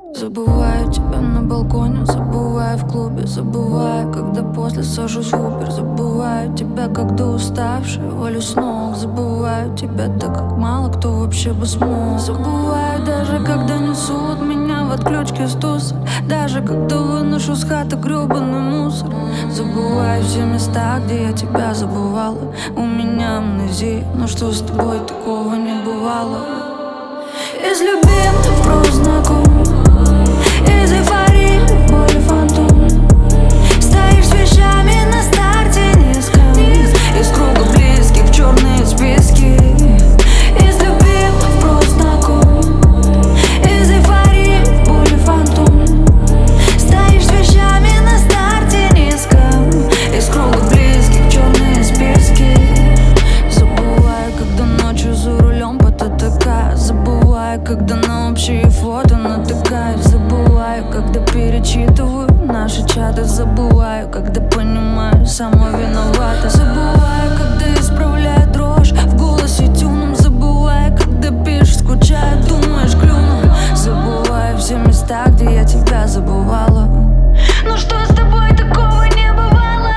Забываю тебя на балконе, забываю в клубе, забываю, когда после сажусь в Uber. Забываю тебя, когда уставшая, валю с ног. Забываю тебя так, как мало кто вообще бы смог. Забываю даже, когда несут меня в отключке с туса, даже когда выношу с хаты гребаный мусор. Забываю все места, где я тебя забывала. У меня амнезия, но что с тобой такого не бывало. Из любимых просто знакомых, из эйфории в боли фантом. Стоишь с вещами на старте низко, из круга близких в черные списки. Из любимых просто знакомых, из эйфории в боли фантом. Стоишь с вещами на старте низко, из круга близких в черные списки. Забываю, когда ночью за рулем по ТТК. Забываю, когда на общие фото натыкаюсь. Забываю, когда перечитываю наши чаты. Забываю, когда понимаю, сама виновата. Забываю, когда исправляю дрожь в голосе тюном. Забываю, когда пишешь, скучаю, думаешь, клюну. Забываю все места, где я тебя забывала. Ну что с тобой такого не бывало?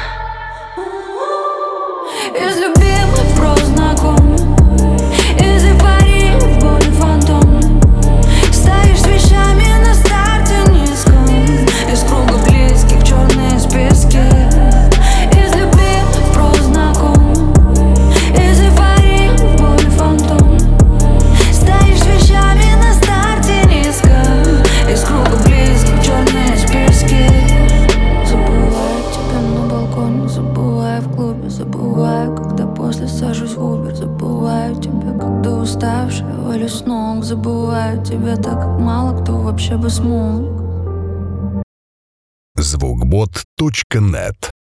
Из любимых просто знакомых, из эйфории в боли фантом. Стоишь с вещами на старте низко, из круга близких в черные списки. Из любимых просто знакомых, из эйфории в боли фантом. Стоишь с вещами на старте низко, из круга близких в черные списки. Забываю тебя на балконе, забываю в клубе. Забываю, когда после сажусь в Uber. Забываю тебя, когда уставшая, валю с ног. Забываю тебя так, как мало кто вообще бы смог. Звукбот.нет